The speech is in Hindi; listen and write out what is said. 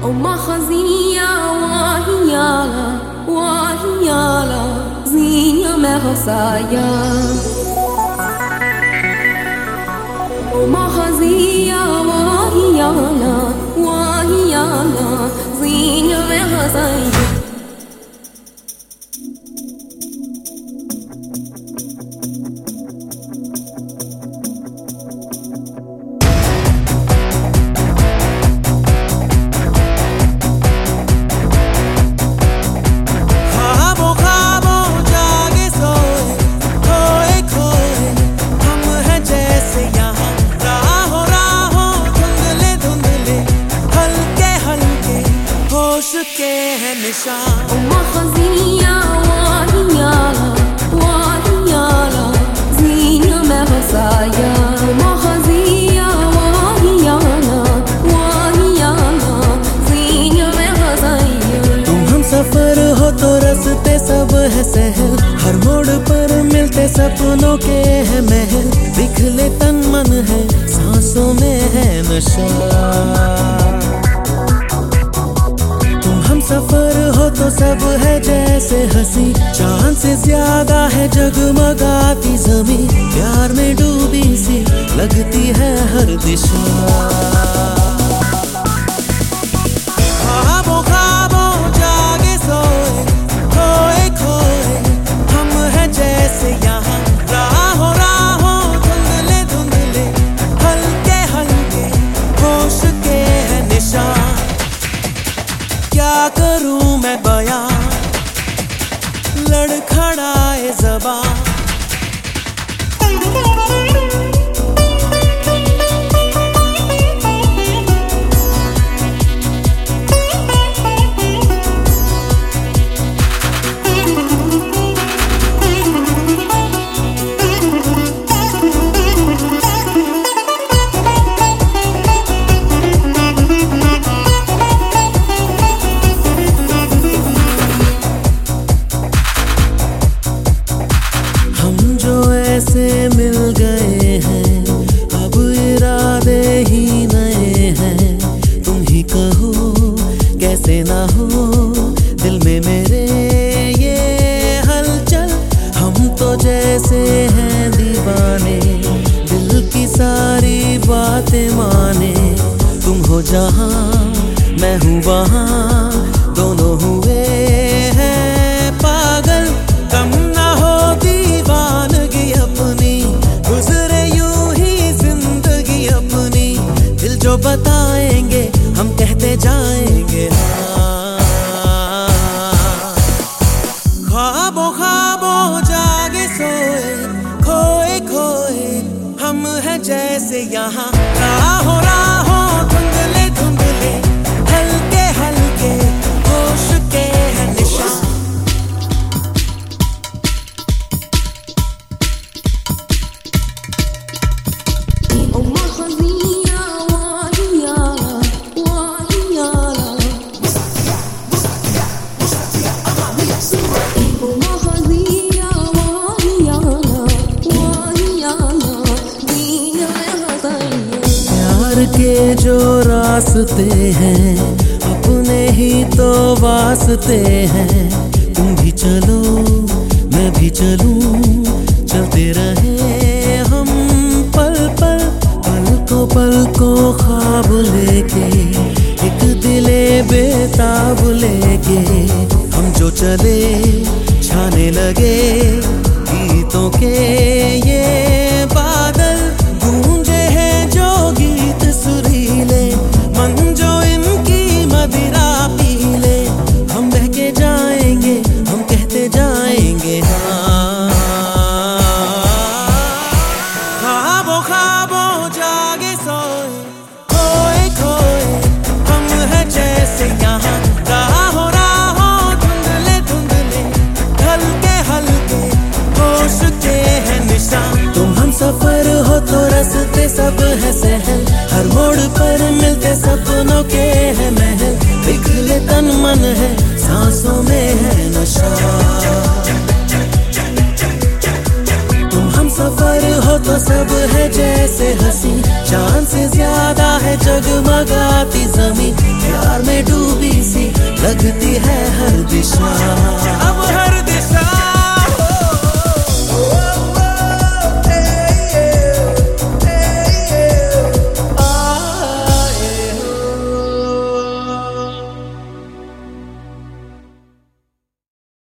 وما خزية وهيالا وهيالا زينة ما خصايا وما خزية وهيالا وهيالا زينة ما خصايا के है निशान وما خزية وهيالا وهيالا زينة ما خصايا وما خزية وهيالا وهيالا زينة ما خصايا तुम हम सफर हो तो रास्ते सब है सहल हर मोड़ पर मिलते सपनों के है महल बिखले तन मन है सांसों में है नशा सफर हो तो सब है जैसे हंसी चांद से ज्यादा है जगमगाती ज़मीं प्यार में डूबी सी लगती है हर दिशा ख्वाबों ख्वाबों जागे सोए खोए खोए हम हैं जैसे यहाँ राहों राहों धुंधले धुंधले हल्के हल्के होश के है निशान क्या करूं मैं बयां लड़खड़ाए ज़बां ऐसे मिल गए हैं अब इरादे ही नए हैं तुम ही कहो कैसे ना हो दिल में मेरे ये हलचल हम तो जैसे हैं दीवाने दिल की सारी बातें माने तुम हो जहां मैं हूँ वहां दोनों हुए हैं पागल कम ना हो दीवानगी अपनी गुजरे यूं ही जिंदगी अपनी दिल जो बताएंगे हम कहते जाएंगे ख्वाबों ख्वाबों जागे सोए खोए खोए हम हैं जैसे यहाँ राहों राहों धुंधले धुंधले हल्के हल्के होश के है निशान وما خزية وهيالا وهيالا وما خزية وهيالا وهيالا زينة ما خصايا प्यार के जो रास्ते हैं अपने ही तो वास्ते हैं तुम भी चलो मैं भी चलूं चलते रहे हम पल पल पल को ख्वाब लेके एक दिले बेताब लेके हम जो चले छाने लगे गीतों के ये बादल गूंजे हैं जो गीत सुरीले मन जो इनकी मदिरा पी ले हम बह के जाएंगे हम कहते जाएंगे हाँ ख्वाबों ख्वाबों जागे सोए खोए खोए हम हैं जैसे यहाँ राहों राहों धुंधले धुंधले हल्के हल्के होश के है निशान तुम हम सफर हो तो रास्ते सब है सहल हर मोड़ पर मिलते सपनों के है महल बिखरे तन मन है सांसों में है नशा तुम हम सफर हो तो सब है जैसे हंसी चांद से ज्यादा है जगमगाती ज़मीं